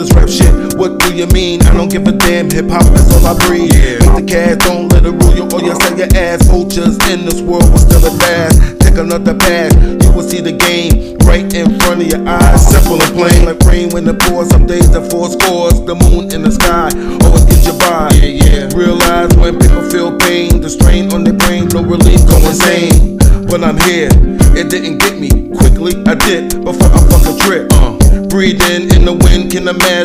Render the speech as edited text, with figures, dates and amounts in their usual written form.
this rap shit. What do you mean? I don't give a damn. Hip hop is all I breathe. Make the cash, don't let it rule you, or you sell your ass. Vultures in this world will still advance. Take another path, you will see the game right in front of your eyes. Simple and plain, like rain when it pours. Some days the four scores. The moon in the sky always gets you by. Realize when people feel pain, the strain on their brain, no relief, go insane. But I'm here, it didn't get me quickly. I did before I fucking trip. Breathing in the wind, can imagine.